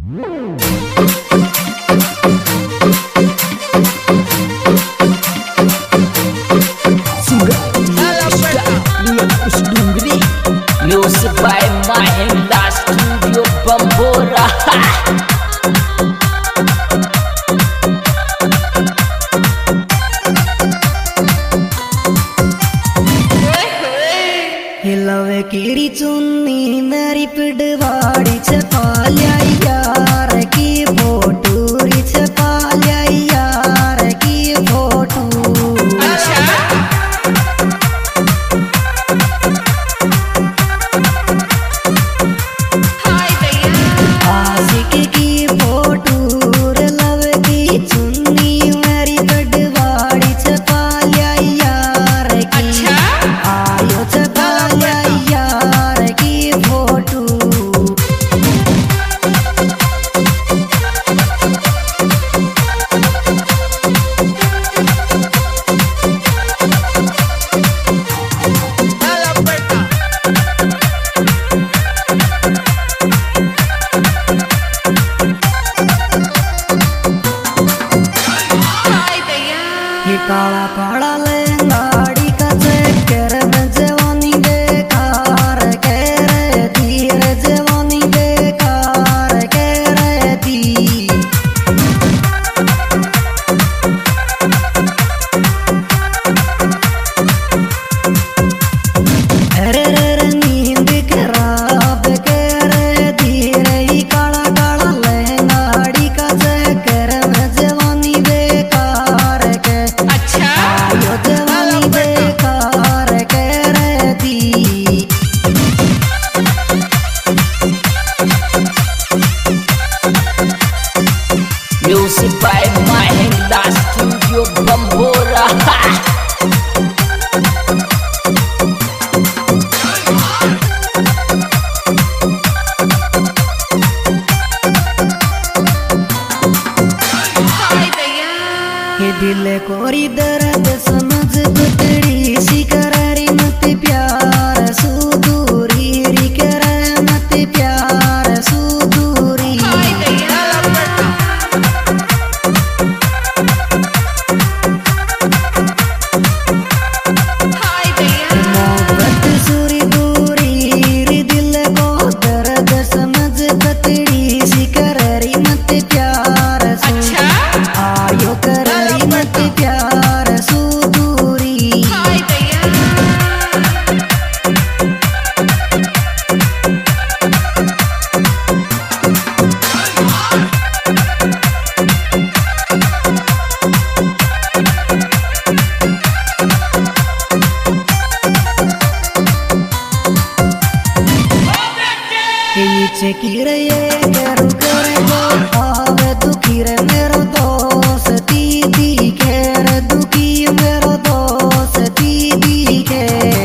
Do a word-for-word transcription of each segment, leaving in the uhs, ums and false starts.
Music by Mahindra Studio Bambora. हिलावे केरी चुन्नी मेरी पिडवाड़ी छपालिया यार की फोटो री छपालिया यार की फोटो। आशिक की फोटो लव की चुन्नी मेरी पिडवाड़ी छपालिया यार की आयो छपालिया यार की फोटो। ये काला काला लंगाड़ी का चक्कर में जवानी बेकार कह रहे धीरे जवानी बेकार कह रहे थी। अरे रे नींद खराब कह रहे धीरे ही काला काला लंगाड़ी का चक्कर में जवानी बेकार कह आयो जवानी बेकार कह रहे थी। Music by Mahindra Studio Bambora. ये दिल कोरी दर्द समझ बकड़ी सी करारी मत प्यार सुदूरी री कर मत प्यार सुदूरी। मोहब्बत सुरी दूरी री दिल को दर्द समझ बकड़ी सी करारी मत प्यार आयो करारी मत प्यार सुदूरी। पीछे की रे करू करे दो आवे दुखी रे मेरो दोस्त दीदी खेर दुखी मेरो दोस्त दीदी के।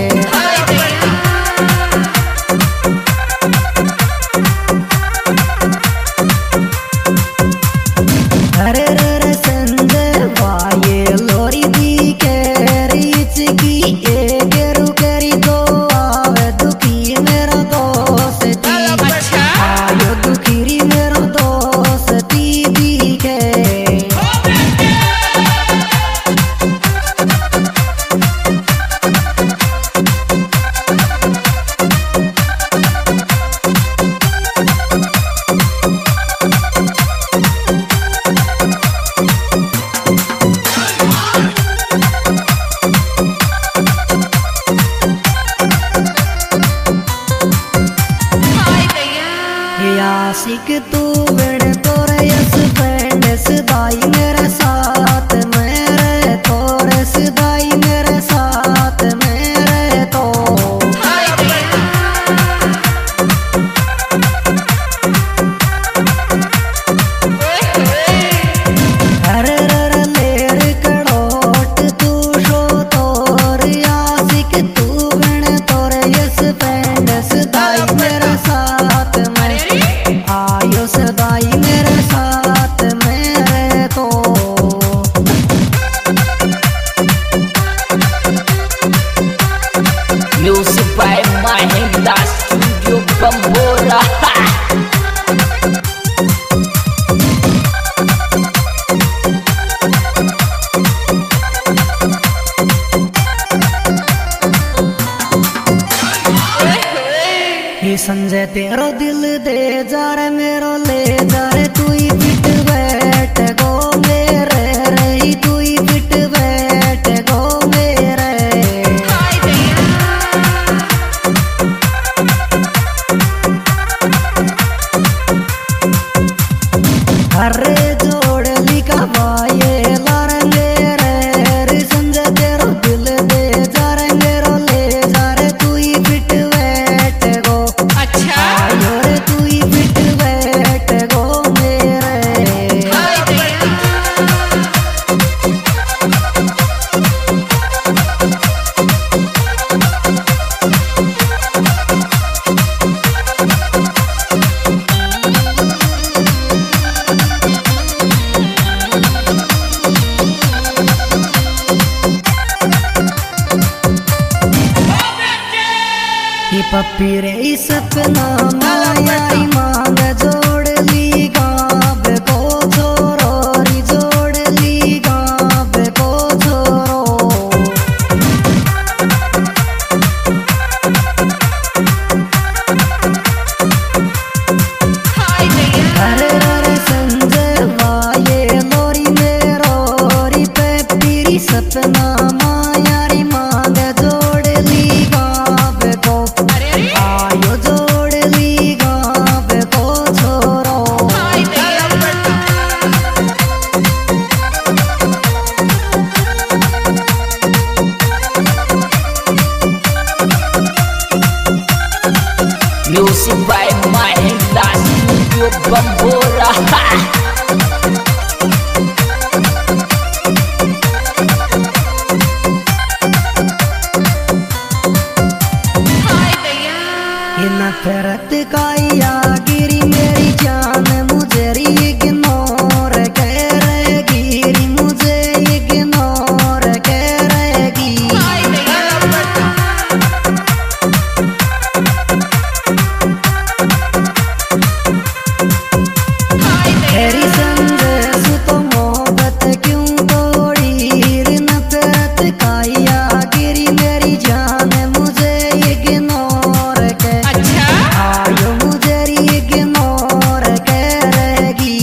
अरे रे रे संजय वाये लोरी दी के रीच की ए करू करी दो आवे दुखी मेरो दोस्त दीदी आयो दुखीरी मेरो दोस्त दीदी के। ये आशिक तू बड़े तोरे यस बैंड सदाई मेरे साथ मेरे तोरे सदाई मेरे साथ मेरे तो। अरे रे लेर कड़ोट तू शो तोर आशिक तू बड़े तोरे यस बैंड सदाई मेरे साथ आयो सदाई मेरे साथ मेरे तो। तेरो दिल दे जा रे मेरो ले जा रे तू ही फिट बैठ गो मेरे रे तू ही फिट बैठ गो मेरे अरे जोड़ लिखा वाये लार मेरे रे समझे तेरो दिल दे जा रे मेरो ले जा रे तू ही फिट बैठ गो अच्छा आयो रे तू ही फिट बैठ गो मेरे ये पप्पी रे ई सपना माया ई मांग जोड़ ली गाब को छोरो री जोड़ ली गाब को छोरो अरे अरे संजय वाये लोरी मेरो री पप्पी री सपना माया री मांग जोड़ ली गाब को आयो जोड़ ली गाब को छोरो Music by Mahendra Studio Bambora. ये नफरत का या गिरी मेरी जान मुझे री इग्नोर करेगी री मुझे इग्नोर करेगी तेरी संदेश तो मोहब्बत क्यों तोड़ी रे नफरत का या गिरी मेरी जान मुझे इग्नोर के अच्छा आयो मुझे री इग्नोर करेगी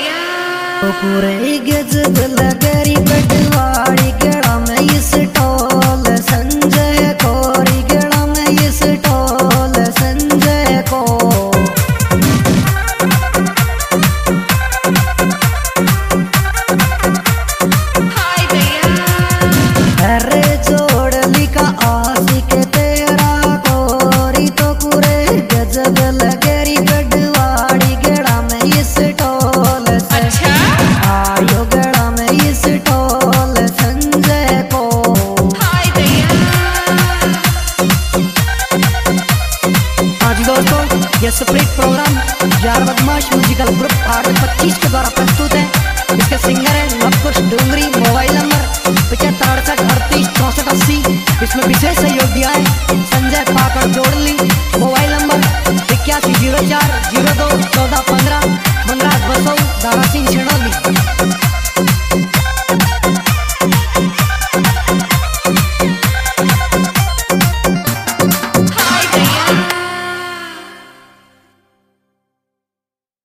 पूरे गजब लगरी पटवाड़ी केड़ा में इस टोर